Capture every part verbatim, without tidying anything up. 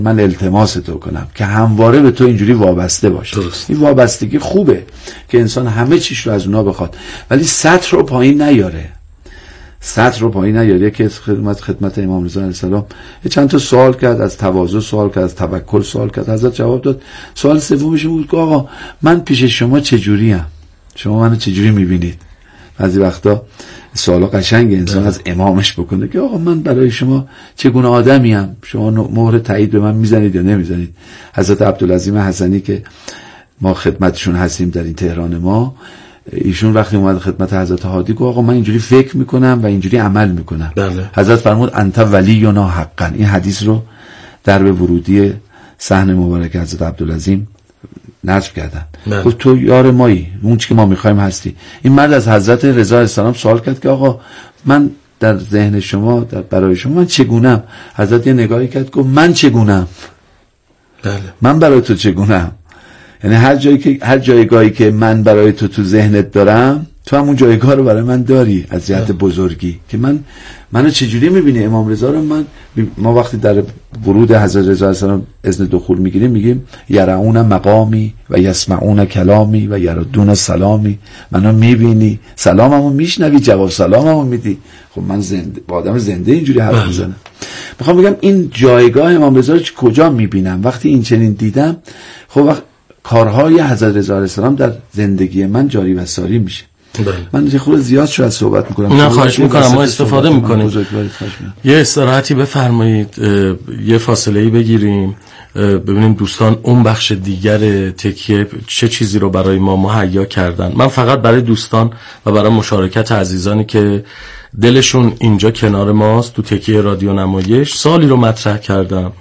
من التماس تو کنم که همواره به تو اینجوری وابسته باشه. درست. این وابستگی خوبه که انسان همه چیش رو از اونا بخواد، ولی سطح رو پایین نیاره. سطح رو پایین نیاره که خدمت خدمت امام رضا علیه السلام چند تا سوال کرد، از تواضع سوال کرد، از توکل سوال کرد، حضرت جواب داد. سوال سومش بود که آقا من پیش شما چجوریم؟ شما منو چجوری میبینید؟ بعضی وقتا سوالا قشنگ انسان از امامش بکنه که آقا من برای شما چگونه آدمیم؟ شما مهر تایید به من میزنید یا نمیزنید؟ حضرت عبدالعظیم حسنی که ما خدمتشون هستیم در این تهران ما، ایشون وقتی اومد خدمت حضرت هادی گفت آقا من اینجوری فکر میکنم و اینجوری عمل میکنم. بله. حضرت فرمود انت ولینا حقا. این حدیث رو در به ورودی صحن مبارک حضرت عبدالعظیم نصب کردن. گفت تو یار مایی، اون چی که ما میخوایم هستی. این مرد از حضرت رضا علیه السلام سوال کرد که آقا من در ذهن شما، در برای شما من چگونم؟ حضرت یه نگاهی کرد گفت من چگونم؟ بله. من برای تو چگونم؟ یعنی هر جایی که هر جایگاهی که من برای تو تو ذهنت دارم، تو هم اون جایگاه رو برای من داری از جهت بزرگی که من منو چجوری میبینی؟ امام رضا رو من ما وقتی در ورود حضرت رضا علیه السلام اذن دخول میگیریم میگیم یرعون مقامی و یسمعون کلامی و یردون سلامی. منو میبینی، سلاممو میشنوی، جواب سلاممو میدی. خب من زنده با آدم زنده اینجوری حرف میزنم. میخوام بگم این جایگاه امام رضا رو کجا میبینم؟ وقتی این چنین دیدم، خب وقت کارهای حضرت رضا علیه السلام در زندگی من جاری و ساری میشه. بله. من یه خورده زیاد شاید صحبت میکنم. نه خواهش میکنم، ما استفاده میکنیم. یه استراحتی بفرمایید، یه فاصله‌ای بگیریم، ببینیم دوستان اون بخش دیگر تکیه چه چیزی رو برای ما مهیا کردن. من فقط برای دوستان و برای مشارکت عزیزانی که دلشون اینجا کنار ماست تو تکیه رادیو نمایش سوالی رو مطرح کردم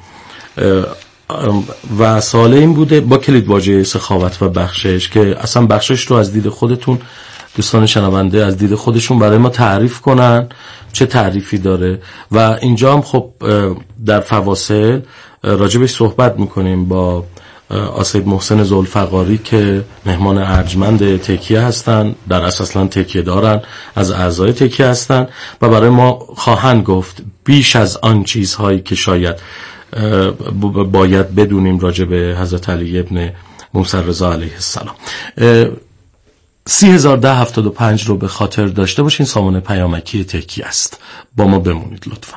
و سوال این بوده با کلید واژه سخاوت و بخشش که اصلا بخشش رو از دید خودتون دوستان شنونده از دید خودشون برای ما تعریف کنن چه تعریفی داره. و اینجا هم خب در فواصل راجبش صحبت میکنیم با آسید محسن ذوالفقاری که مهمان ارجمند تکیه هستن، در اساساً تکیه دارن، از اعضای تکیه هستن و برای ما خواهند گفت بیش از آن چیزهایی که شاید باید بدونیم راجع به حضرت علی ابن موسی رضا علیه السلام. سی هزار ده هفتاد و پنج رو به خاطر داشته باشین، سامانه پیامکی تکیه است. با ما بمونید لطفاً.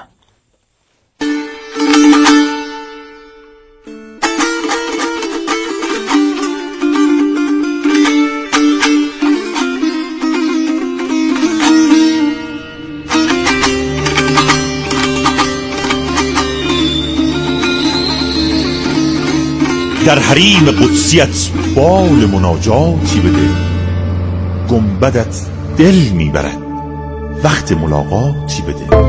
در حریم قدسیت بال مناجاتی بده، گنبدت دل میبرد وقت ملاقاتی بده.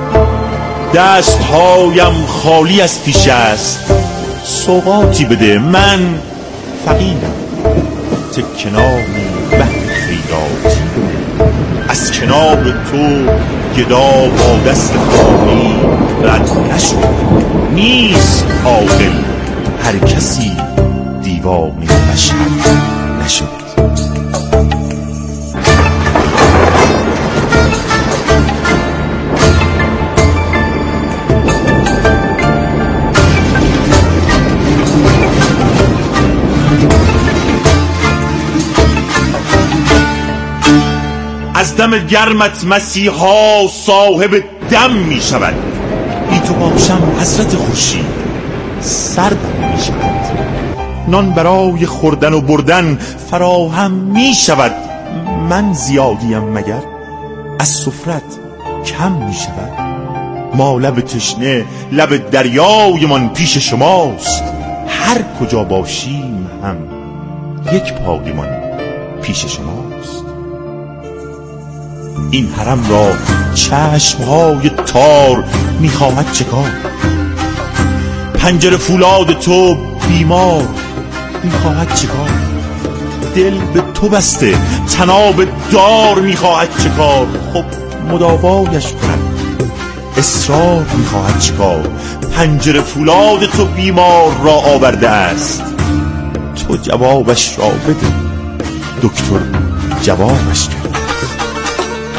دستهایم خالی از پیش است، سوغاتی بده. من فقیرم، تکنانی بحر خیراتی بده. از کنار تو گدا با دست خالی رد نشد. نیست عاقل هر کسی دیوانه مشهد نشد. از دم گرمت مسیحا صاحب دم می شود. بی تو باشم حضرت خورشید سردم می شود. نان برای خوردن و بردن فراهم می شود. من زیادیم مگر از سفرت کم می شود. ما لب تشنه لب دریای من پیش شماست. هر کجا باشیم هم یک پای من پیش شماست. این حرم را چشمهای تار میخواهد چکار. پنجره فولاد تو بیمار میخواهد چکار. دل به تو بسته تناب دار میخواهد چکار. خب مداوایش کند اصرار میخواهد چکار. پنجره فولاد تو بیمار را آورده است، تو جوابش را بده. دکتر جوابش کرد.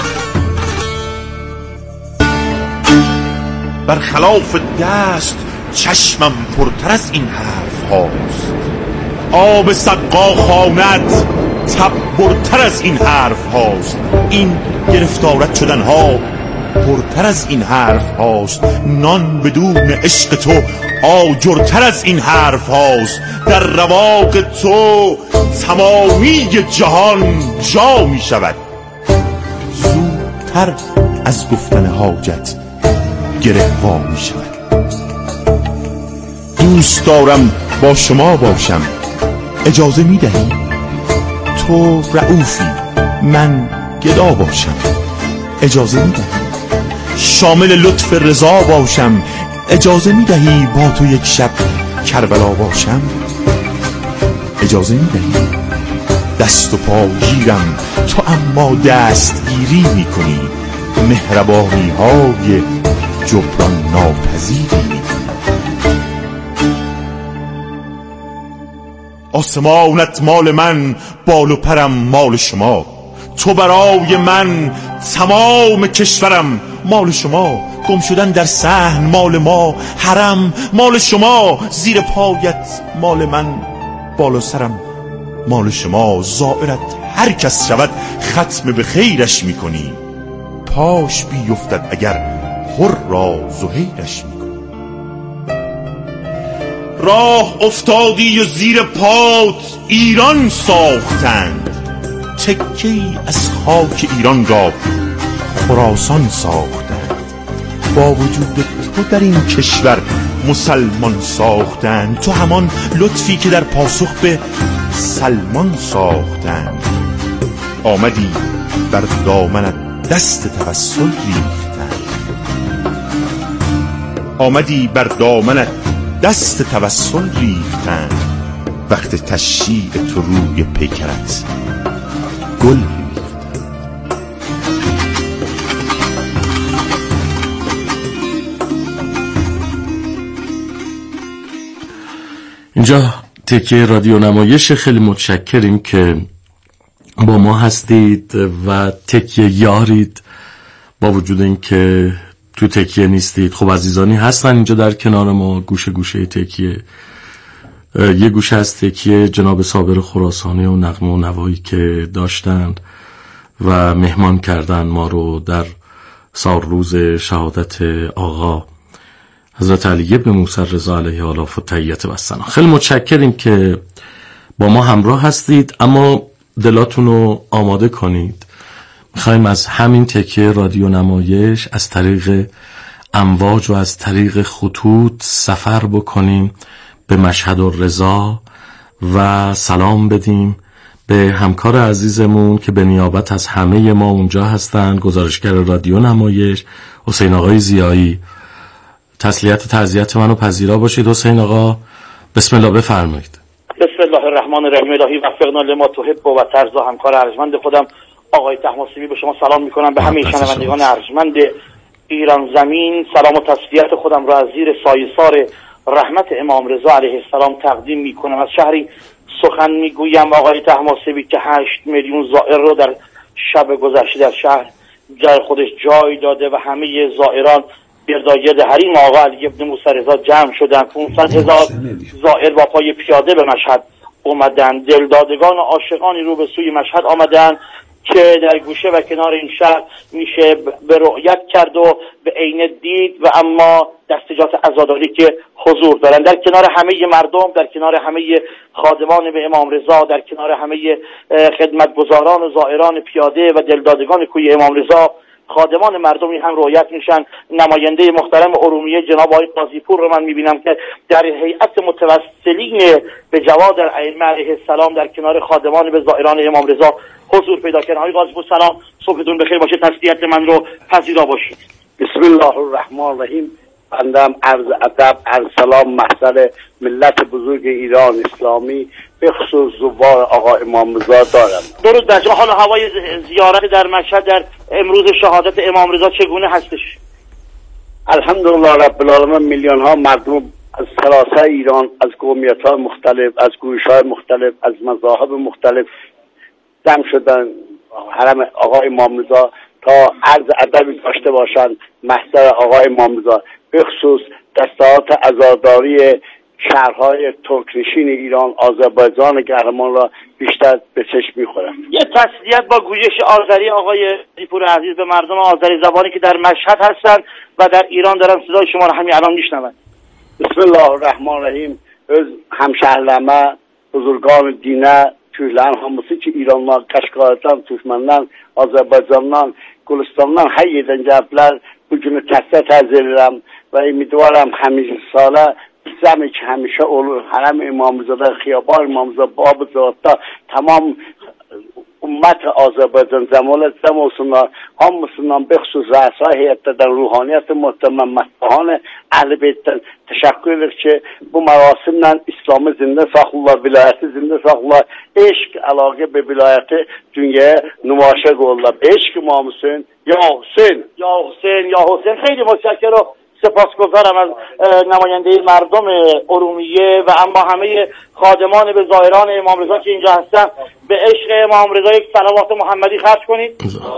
برخلاف دست چشمم پرتر از این حرف هاست. آب سقا خواند تب برتر از این حرف هاست. این گرفتارت شدن ها پرتر از این حرف هاست. نان بدون عشق تو آجرتر از این حرف هاست. در رواق تو تمامی جهان جا می شود. زودتر از گفتن حاجت گره وا می شود. دوست دارم با شما باشم، اجازه می دهی؟ تو رئوفی، من گدا باشم، اجازه می دهی؟ شامل لطف رضا باشم، اجازه می دهی با تو یک شب کربلا باشم؟ اجازه می دهی؟ دست و پا گیرم تو اما دستگیری می کنی. مهربانی های جبران ناپذیری می کنی. آسمانت مال من، بال و پرم مال شما. تو برای من تمام کشورم مال شما. گم شدن در صحن مال ما، حرم مال شما. زیر پایت مال من، بالا سرم مال شما. زائرت هر کس شود ختم به خیرش میکنی. پاش بیفتد اگر هر را زهیرش میکنی. راه افتادی و زیر پات ایران ساختند. تکی از خاک ایران را خراسان ساختند. با وجود تو در این کشور مسلمان ساختند. تو همان لطفی که در پاسخ به سلمان ساختند. آمدی بر دامنت دست توسل ریختند. آمدی بر دامنت دست توسل ریختند. وقت تشییع تو روی پیکرت گل ریختند. اینجا تکیه رادیو نمایش. خیلی متشکریم که با ما هستید و تکیه یارید، با وجود این که تو تکیه نیستید. خب عزیزانی هستن اینجا در کنار ما، گوشه گوشه تکیه. یه گوشه از تکیه جناب صابر خراسانی و نغمه و نوایی که داشتند و مهمان کردن ما رو در سال روز شهادت آقا حضرت علی بن موسی رضا علیه آلاف و تحیت و ثنا. خیلی متشکریم که با ما همراه هستید، اما دلاتون رو آماده کنید. میخوایم از همین تکیه رادیو نمایش از طریق امواج و از طریق خطوط سفر بکنیم به مشهد الرضا و سلام بدیم به همکار عزیزمون که به نیابت از همه ما اونجا هستند، گزارشگر رادیو نمایش حسین آقای ضیایی. تسلیت و تعزیت منو پذیرا باشید حسین آقا. بسم الله بفرمایید. بسم الله الرحمن الرحیم. الهی وفقنا لما تحب و ترضا. همکار ارجمند خودم آقای طهماسبی به شما سلام میکنم، به همه شنوندگان ارجمند ایران زمین سلام و تسلیت خودم را از زیر سایه‌سار رحمت امام رضا علیه السلام تقدیم میکنم. از شهری سخن میگویم آقای طهماسبی که هشت میلیون زائر رو در شب گذشته در شهر در خودش جای داده و همه زائران گرداگرد حریم آقا علی بن موسی رضا جمع شدن. پانصد هزار زائر با پای پیاده به مشهد اومدن. دلدادگان و عاشقانی رو به سوی مشهد آمدن که در گوشه و کنار این شهر میشه به رؤیت کرد و به عینه دید و اما دستجات عزاداری که حضور دارن در کنار همه مردم، در کنار همه خادمان به امام رضا، در کنار همه خدمتگزاران و زائران پیاده و دلدادگان کوی امام رضا، خادمان مردمی هم رؤیت میشن. نماینده محترم ارومیه جناب آقای قاضی پور رو من میبینم که در هیئت متوسلین به جواد الائمه علیه السلام در کنار خادمان به زائران امام رضا حضور پیدا کردن. آقای قاضی پور سلام، صبحتون بخیر باشه، تسلیت من رو پذیرا باشید. بسم الله الرحمن الرحیم. بندم عرض ادب، عرض سلام محضر ملت بزرگ ایران اسلامی به خصوص زوار آقا امام رضا دارم. درود بر شما. حال هوای زیارت در مشهد در امروز شهادت امام رضا چگونه هستش؟ الحمدلله رب العالمین. میلیون ها مردم از سراسر ایران، از قومیت های مختلف، از گوش های مختلف، از مذاهب مختلف جمع شدن حرم آقا امام رضا تا عرض ادبی داشته باشند محضر آقا امام رضا، به خصوص دستات عزاداری شهرهای ترکنشین ایران، آذربایجان قهرمان را بیشتر به چشم می‌خورد. یه تسلیت با گویش آذری آقای علیپور عزیز به مردم آذری زبانی که در مشهد هستند و در ایران دارن صدای شما رو همین الان میشنون. بسم الله الرحمن الرحیم. öz həmşəhərləmə, buzurgan dinə, kühlərin hamısı ki, İrandan, Qəşqaydan, Türkməndən, Azərbaycandan, Gülüstandan hər yerdən gəliblər. Bu günü təsdiq edirəm və ümidvaram həmişə salə bizəmi ki, həmişə olur. Hərəm İmamzada, Xiyaban İmamzada, Babı Zavadda tamam ümmət Azərbaycan cəmiyyət cəm olsunlar. Hamısından bəxsus rəsai heyətdən, ruhaniyyət möhtəməm mətbuhan Əhl-i Beytdən təşəkkür edirik ki, bu mərasimlə İslamı zində saxlayırlar, vilayəti zində saxlayırlar. Eşq, əlaqə və vilayəti dünyaya nümayişə qoyurlar. Eşq İmam Hüseyin, ya Hüseyin, ya Hüseyin, ya Hüseyin. خیلی متشکرم. سپاسگزارم از نماینده مردم ارومیه و اما همه خادمان به زائران امام رضا که اینجا هستن به عشق امام رضا یک صلوات محمدی خرج کنید.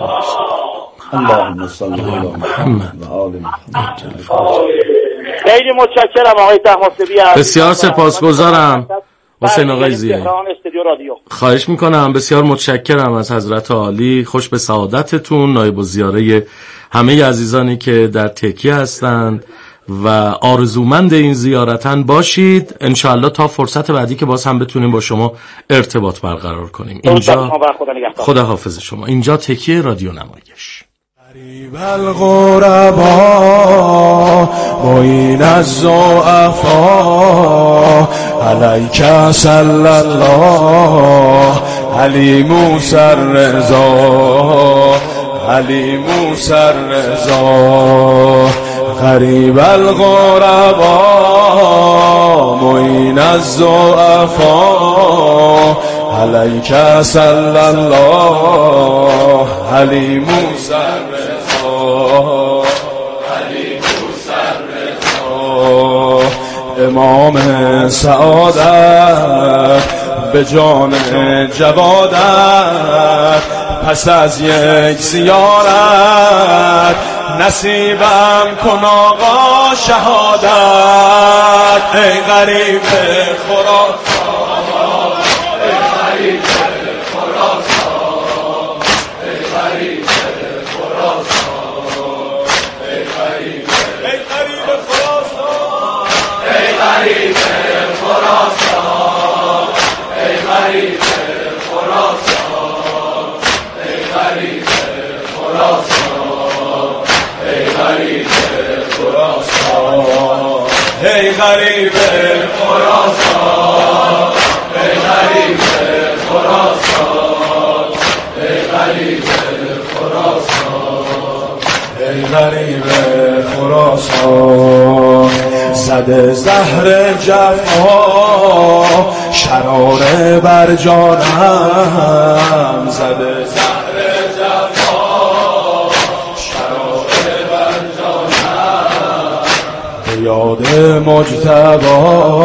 اللهم صل علی محمد و آل محمد. خیلی متشکرم آقای طهماسبی. بسیار سپاسگزارم حسین آقای زیه. خواهش میکنم، بسیار متشکرم از حضرت عالی. خوش به سعادتتون. نایب الزیاره همه عزیزانی که در تکیه هستند و آرزومند این زیارتن باشید. انشاءالله تا فرصت بعدی که باز هم بتونیم با شما ارتباط برقرار کنیم. اینجا خدا حافظ شما. اینجا تکیه رادیو نمایش. غریب الغربا معین الضعفا علیک صلی الله علی موسی الرضا علی موسی الرضا غریب الغربا معین الضعفا علیک صلی الله علی موسی الرضا علی موسی الرضا امام سعادت به جان جوادت پس از یک زیارت نصیبم کن آقا شهادت ای غریب خراسان ای غریب خراسان ای غریب خراسان ای غریب ای غریب خراسان ای غریب خراسان ای غریب خراسان ای غریب خراسان ای غریب خراسان ای غریب خراسان ای غریب خراسان ای غریب خراسان ای غریب خراسان زده زهر جفا شراره بر جانم زده زهر جفا شراره بر جانم به یاد مجتبی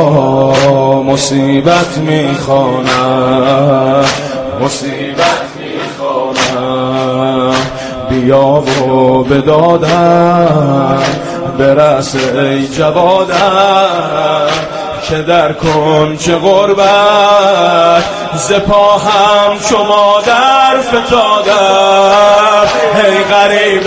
مصیبت میخوانم مصیبت میخوانم بیا و بدادم برس ای جوادم که در کنج غربت زپا هم شما در فتادم ای غریب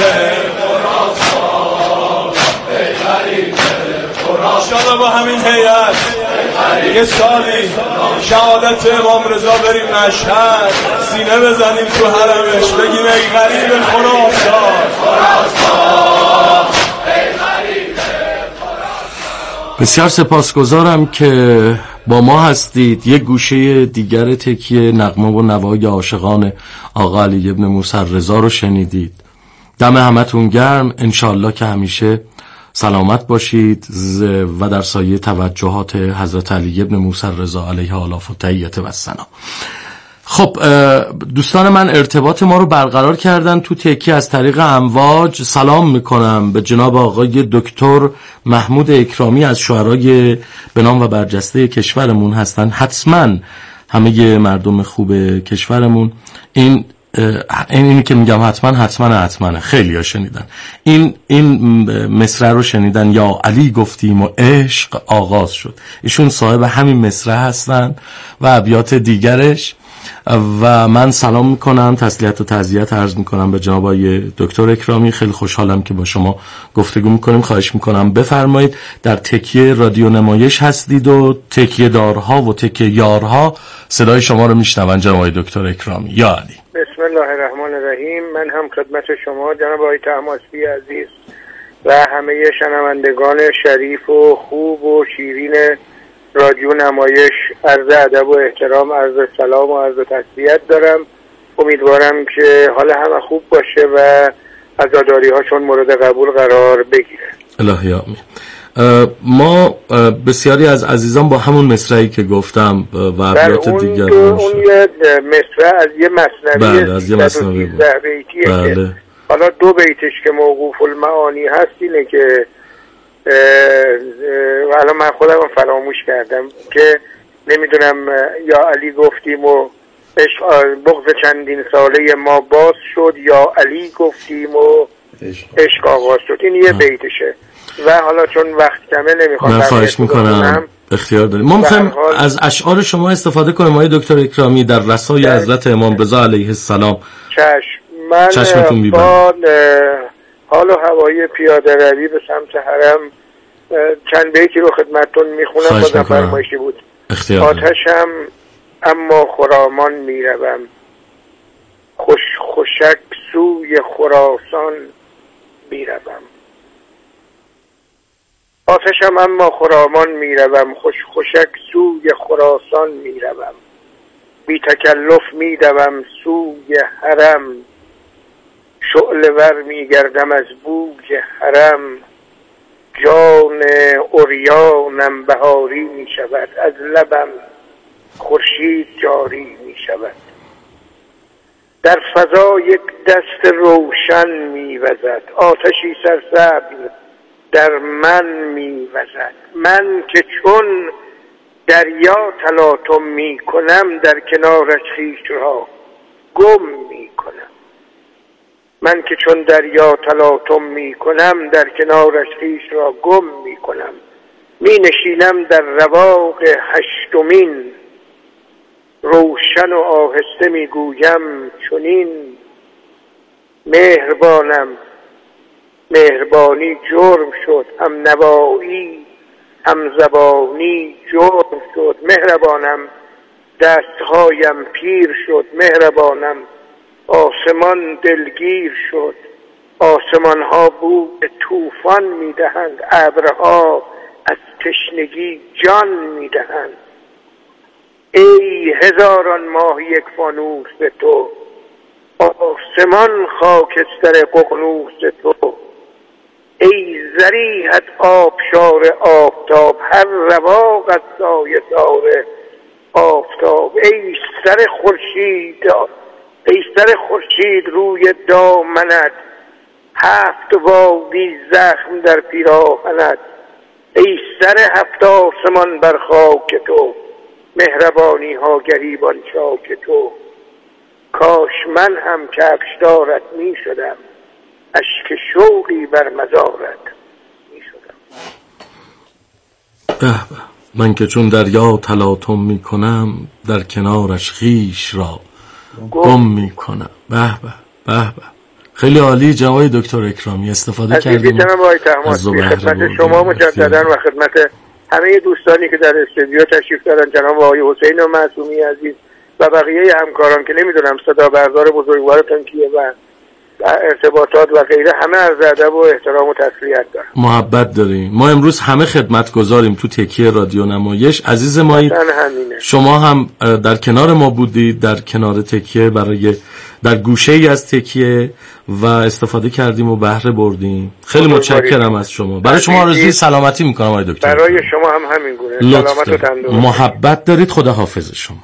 خراسان ای غریب خراسان انشاءالله با همین هیئت یه سالی شهادت امام رضا بریم مشهد سینه بزنیم تو حرمش بگیم ای غریب خراسان خراسان ای غریب خراسان. بسیار سپاسگزارم که با ما هستید. یک گوشه دیگر تکیه نغمه و نوای عاشقان آقا علی ابن موسی رضا رو شنیدید. دم همتون گرم. انشالله که همیشه سلامت باشید و در سایه توجهات حضرت علی ابن موسی رضا علیه آلاف و تحیت و السلام. خب دوستان من ارتباط ما رو برقرار کردن تو تکی از طریق امواج. سلام میکنم به جناب آقای دکتر محمود اکرامی از شعرای به نام و برجسته کشورمون هستن. حتما همه مردم خوب کشورمون این این اینی که میگم حتما حتما حتما خیلی ها شنیدن این این مصرع رو شنیدن، یا علی گفتیم و عشق آغاز شد. ایشون صاحب همین مصرع هستن و ابیات دیگرش. و من سلام میکنم، تسلیت و تعزیت عرض میکنم به جناب آقای دکتر اکرامی. خیلی خوشحالم که با شما گفتگو میکنیم. خواهش میکنم بفرمایید. در تکیه رادیو نمایش هستید و تکیه دارها و تکیه یارها صدای شما رو میشنون جناب آقای دکتر اکرامی. یا علی. بسم الله الرحمن الرحیم. من هم خدمت شما جناب آقای طهماسبی عزیز و همه شنوندگان شریف و خوب و شیرین رادیو نمایش عرض ادب و احترام، عرض سلام و عرض تسلیت دارم. امیدوارم که حال همه خوب باشه و عزاداری هاشون مورد قبول قرار بگیره. الهی آمین. ما بسیاری از عزیزان با همون مصرعی که گفتم و ابیات دیگر اون, اون یه مصرع از یه مثنوی بله از یه مثنوی بود. بله. حالا دو بیتش که موقوف المعانی هست اینه که حالا من خودم فراموش کردم که نمیدونم یا علی گفتیم و عشق بغض چندین ساله ما باز شد، یا علی گفتیم و عشق آغاز شد. این یه بیتشه و حالا چون وقت کمه نمیخوام. من خواهش میکنم اختیار داریم. ما میخوایم از اشعار شما استفاده کنیم آقای دکتر اکرامی در رسای حضرت امام رضا علیه السلام. چشم. من چشمتون با حال و هوایی پیاده روی به سمت حرم چند بیتی رو خدمتتون میخونم. بازم فرمایشی بود. آتشم اما خرامان میروم، خوش خوشک سوی خراسان میروم. آتشم اما خرامان میروم، خوش خوشک سوی خراسان میروم. بی تکلف میدوم سوی حرم، شعله ور میگردم از بوی حرم. جان عریانم بهاری می شود، از لبم خورشید جاری می شود. در فضا یک دست روشن می وزد، آتشی سرسبز در من می وزد. من که چون دریا تلاطم می کنم، در کنارش خویش را گم می کنم. من که چون دریا تلاطم می کنم، در کنارش خویش را گم می کنم. می نشینم در رواق هشتمین، روشن و آهسته می گویم چنین. مهربانم مهربانی جرم شد، هم نوایی هم زبانی جرم شد. مهربانم دستهایم پیر شد، مهربانم آسمان دلگیر شد. آسمان ها بود طوفان میدهند، ابرها از تشنگی جان میدهند. ای هزاران ماه یک فانوس تو، آسمان خاکستر ققنوس تو. ای ذریحت آبشار آفتاب، هر رواق از سایه دار آفتاب. ای سر خورشید ای سر خورشید روی دامنت، هفت وادی زخم در پیراهنت. ای سر هفت آسمان بر خاک تو، مهربانی ها گریبان چاک تو. کاش من هم کفشدارت می شدم، اشک شوقی بر مزارت می شدم. به به. من که چون دریا تلاطم می کنم، در کنارش خویش را گم می کنم. به به به به. خیلی عالی جناب دکتر اکرامی، استفاده کردیم از خدمت شما مجددا و خدمت همه دوستانی که در استودیو تشریف دارن، جناب آقای حسین و معصومی عزیز و بقیه همکاران که نمیدونم صدا بردار بزرگوارتون کیه و ارتباطات و غیره، همه عرض ادب و احترام و تسلیت دارم. محبت داریم. ما امروز همه خدمت گذاریم تو تکیه رادیو نمایش. عزیز ما شما هم در کنار ما بودید، در کنار تکیه، برای در گوشه ای از تکیه و استفاده کردیم و بهره بردیم. خیلی متشکرم از شما. برای شما آرزوی سلامتی میکنم آقای دکتر. برای شما هم همین گونه. سلامت و تندرست. محبت دارید. خدا حافظ شما.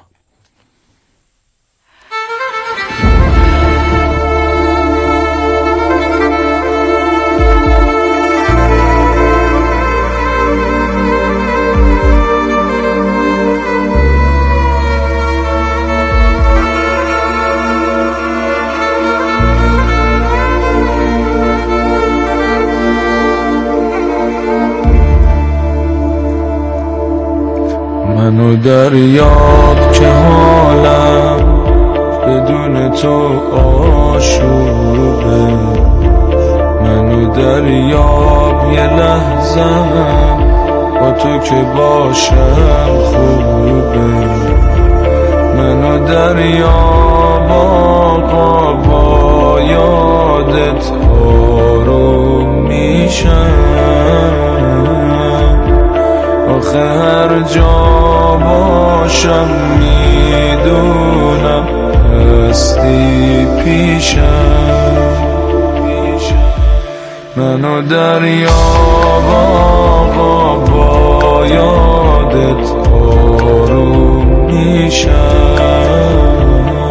منو دریاب که حالم بدون تو آشوبه، منو دریاب یه لحظم با تو که باشم خوبه، منو دریاب آقا با یادت آروم میشم، آخه هر جا باشم میدونم هستی پیشم، منو دریاب آقا با یادت آروم میشم،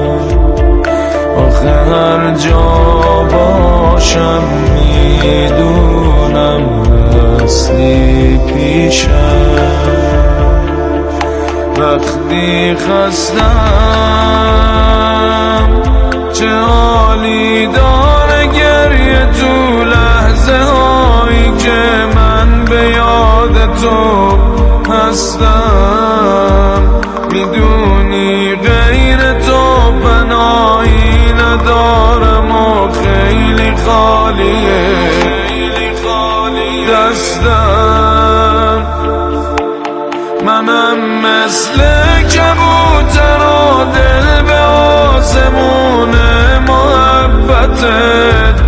آخه هر جا باشم میدونم هستی پیشم، وقتی خستم چه حالی داره گریه تو لحظه هایی که من به یاد تو هستم، میدونی غیر تو پناهی ندارم و خیلی خالیه دستم، منم مثل کبوتر و دل به آسمون محبتت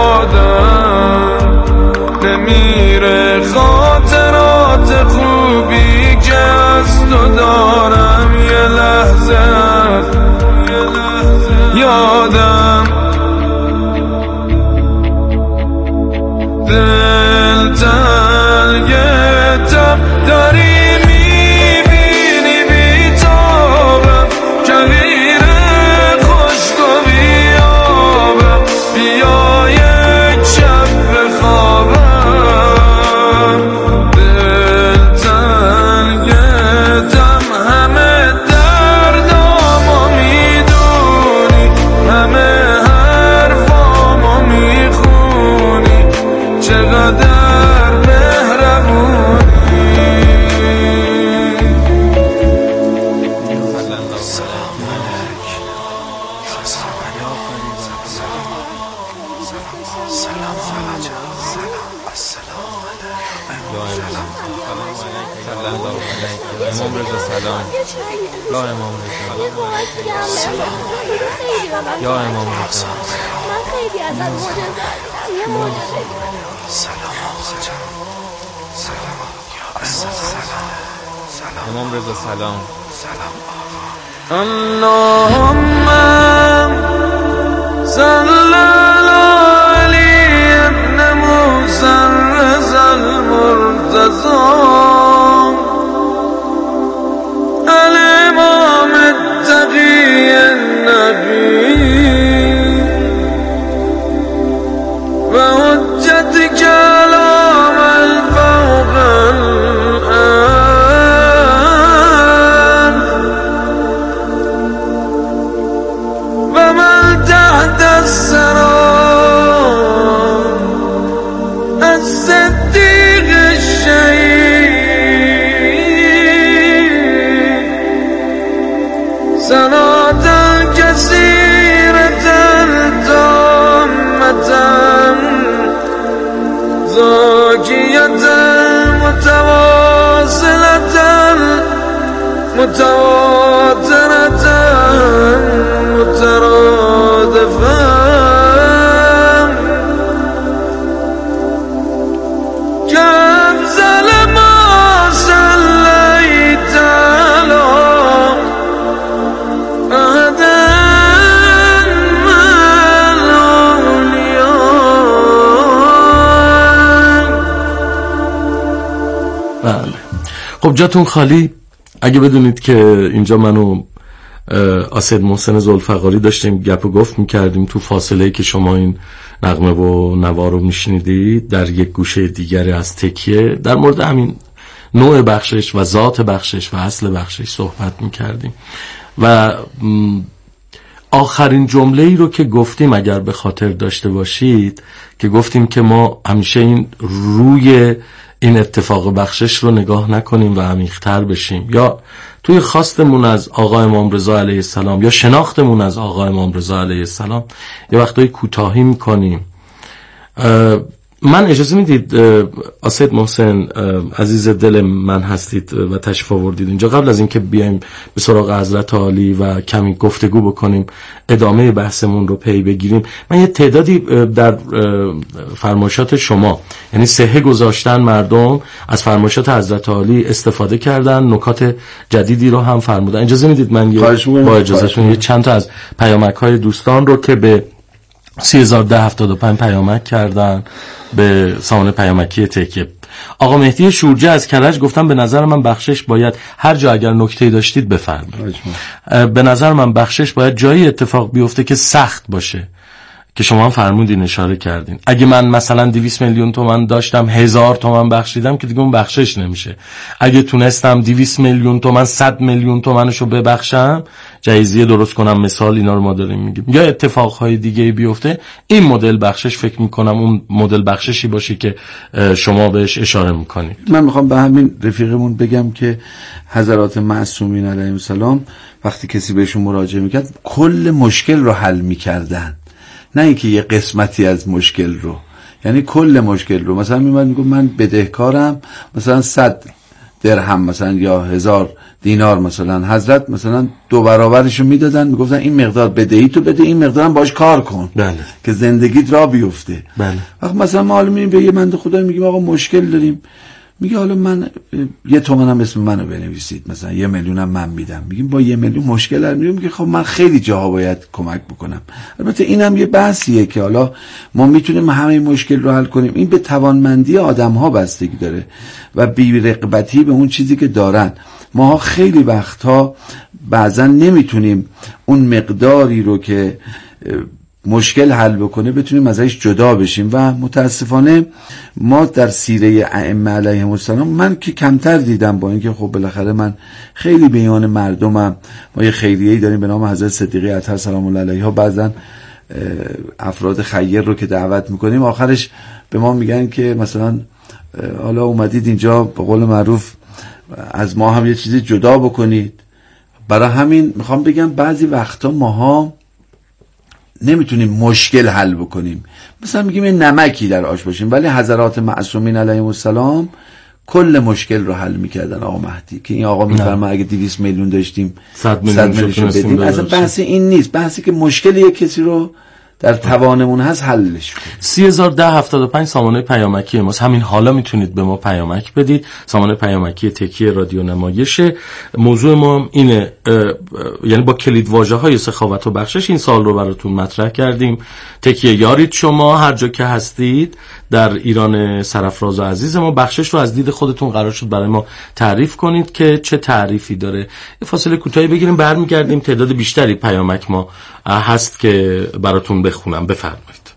دادم، نمیره خاطرات خوبی که از تو دارم یه لحظه یادم، دل تنگه تب داری میبینی بیتابم، کویره خشک و بیابم، بیا یک شب بخوابم، دل تنگه تب همه دردامو میدونی، همه حرفامو میخونی، چقدر یا امام رضا، یا امام رضا، من خیلی ازت معجزه‌ام، یه معجزه سلام آقا جان، سلام سلام امام رضا، سلام سلام آقا. اللهم صل علی ابن موسی رضا المرتضی، الامام التقی النبی و حجت کلام الفوق الان و من تحت الثرى الصدیق الشهید، صلاة كثيرة تامة زاكية متواصلة متواترة مترادفة كأفضل ما صليت على خب جاتون خالی. اگه بدونید که اینجا منو اسد محسن ذوالفقاری داشتیم گپ و گفت میکردیم تو فاصله‌ای که شما این نغمه و نوا رو میشنیدید، در یک گوشه دیگری از تکیه در مورد همین نوع بخشش و ذات بخشش و اصل بخشش صحبت میکردیم و آخرین جمله ای رو که گفتیم اگر به خاطر داشته باشید که گفتیم که ما همیشه این روی این اتفاق بخشش رو نگاه نکنیم و عمیق‌تر بشیم، یا توی خواستمون از آقا امام رضا علیه السلام یا شناختمون از آقا امام رضا علیه السلام یه وقتایی کوتاهی میکنیم. من اجازه میدید اسید محسن عزیز دل من هستید و تشریف آوردید اینجا، قبل از اینکه بیایم به سراغ حضرت عالی و کمی گفتگو بکنیم ادامه بحثمون رو پی بگیریم، من یه تعدادی در فرمایشات شما، یعنی صحه گذاشتن مردم از فرمایشات حضرت عالی استفاده کردن، نکات جدیدی رو هم فرمودن. اجازه میدید من یه با اجازهتون یه چند تا از پیامک‌های دوستان رو که به سی هزار ده هفتاد و پنج پیامک کردن به سامانه پیامکی تکیه. آقا مهدی شورجه از کرج گفتم به نظر من بخشش باید هر جا اگر نکته‌ای داشتید بفرمایید. به نظر من بخشش باید جایی اتفاق بیفته که سخت باشه، که شما هم فرمودین اشاره کردین. اگه من مثلا دویست میلیون تومان داشتم هزار تومان بخشیدم که دیگه اون بخشش نمیشه. اگه تونستم دویست میلیون تومان صد میلیون تومانشو ببخشم، جایزه درست کنم، مثال اینا رو ما داریم میگیم، یا اتفاقهای دیگه بیفته، این مدل بخشش فکر میکنم اون مدل بخششی باشه که شما بهش اشاره میکنید. من میخوام به همین رفیقمون بگم که حضرات معصومین علیهم السلام وقتی کسی بهشون مراجعه میکرد کل مشکل رو حل میکردن، نه اینکه یه قسمتی از مشکل رو، یعنی کل مشکل رو. مثلا میمد میگم من بدهکارم مثلا صد درهم مثلا یا هزار دینار، مثلا حضرت مثلا دو برابرشو میدادن، میگفتن این مقدار بدهی تو بده، این مقدارم باش کار کن. بله. که زندگیت را بیفته. بله. وقت مثلا ما حالا میریم به یه بنده خدا میگیم آقا مشکل داریم، میگه حالا من یه تومنم اسم منو بنویسید، مثلا یه میلیونم من میدم. میگیم با یه میلیون مشکل دارم، میگه خب من خیلی جاها باید کمک بکنم. البته اینم یه بحثیه که حالا ما میتونیم همه این مشکل رو حل کنیم، این به توانمندی آدم‌ها بستگی داره و بی‌رغبتی به اون چیزی که دارن. ما خیلی وقتها بعضا نمیتونیم اون مقداری رو که مشکل حل بکنه بتونیم ازش جدا بشیم و متاسفانه ما در سیره ائمه علیهم السلام، من که کمتر دیدم، با اینکه خب بالاخره من خیلی بیان مردمم، ما یه خیریه‌ای داریم به نام حضرت صدیقه اطهر سلام الله علیها، بعضن افراد خیر رو که دعوت میکنیم آخرش به ما میگن که مثلا حالا اومدید اینجا به قول معروف از ما هم یه چیزی جدا بکنید. برای همین میخوام بگم بعضی وقتا ماها نمیتونیم مشکل حل بکنیم، مثلا میگیم این نمکی در آش باشیم، ولی حضرات معصومین علیهم السلام کل مشکل رو حل میکردن. آقا مهدی که این آقا میفرما اگه دویست میلیون داشتیم صد میلیون رو بدیم، اصلا بحث این نیست، بحثی که مشکل یک کسی رو در توانمون هست حلش کنیم. سی هزار ده هفتاد و پنج سامانه پیامکی ماست، همین حالا میتونید به ما پیامک بدید. سامانه پیامکی تکیه رادیو نمایشه. موضوع ما اینه، یعنی با کلید واژه های سخاوت و بخشش این سال رو براتون مطرح کردیم. تکیه یارید شما هر جا که هستید در ایران سرفراز و عزیز ما، بخشش رو از دید خودتون قرار شد برای ما تعریف کنید که چه تعریفی داره. یه فاصله کوتاهی بگیریم، برمیگردیم. تعداد بیشتری پیامک ما هست که براتون بخونم. بفرمایید.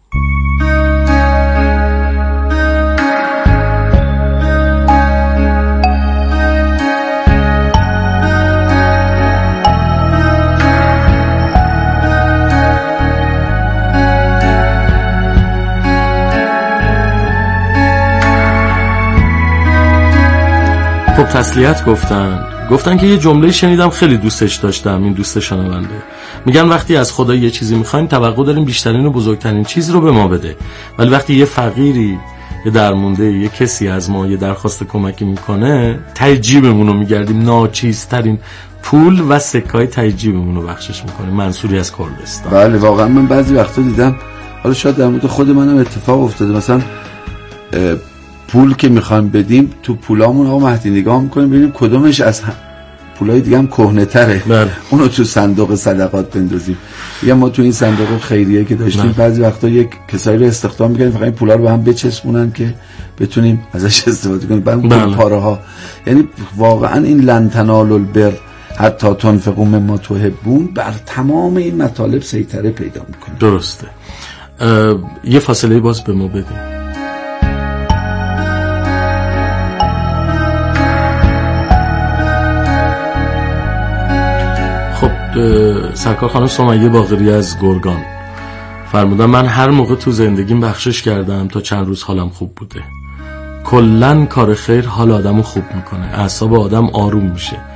خب تسلیت گفتن گفتن که یه جمله شنیدم خیلی دوستش داشتم. این دوست شنونده میگن وقتی از خدا یه چیزی میخوایم توقع داریم بیشترین و بزرگترین چیز رو به ما بده، ولی وقتی یه فقیری، یه درمونده، یه کسی از ما یه درخواست کمکی میکنه، ته جیبمون رو میگردیم ناچیزترین پول و سکای ته جیبمون رو بخشش میکنیم. منصوری از کردستان. بله واقعا من بعضی وقتا دیدم، حالا شاید در مورد خود منم اتفاق افتاده، مثلا پول که میخوایم بدیم تو پولامون آقا مهدی نگاه میکنیم ببینیم کدومش از پولای دیگه هم کهنه‌تره، اونو تو صندوق صدقات بندازیم. یا ما تو این صندوق خیریه که داشتیم بله. بعضی وقتا یک کسایی رو استخدام می‌کردیم فقط این پولا رو به هم بچسبونن که بتونیم ازش استفاده کنیم. بعد اون پاره‌ها، یعنی واقعا این لن تنالوا البر حتی تنفقوا مما تحبون بر تمام این مطالب سیطره پیدا میکنه. درسته. یه فاصله باز به ما بدیم. خب سرکار خانم سمیه باقری از گرگان فرمودن من هر موقع تو زندگیم بخشش کردم تا چند روز حالم خوب بوده. کلن کار خیر حال آدمو خوب میکنه، اعصاب آدم آروم میشه.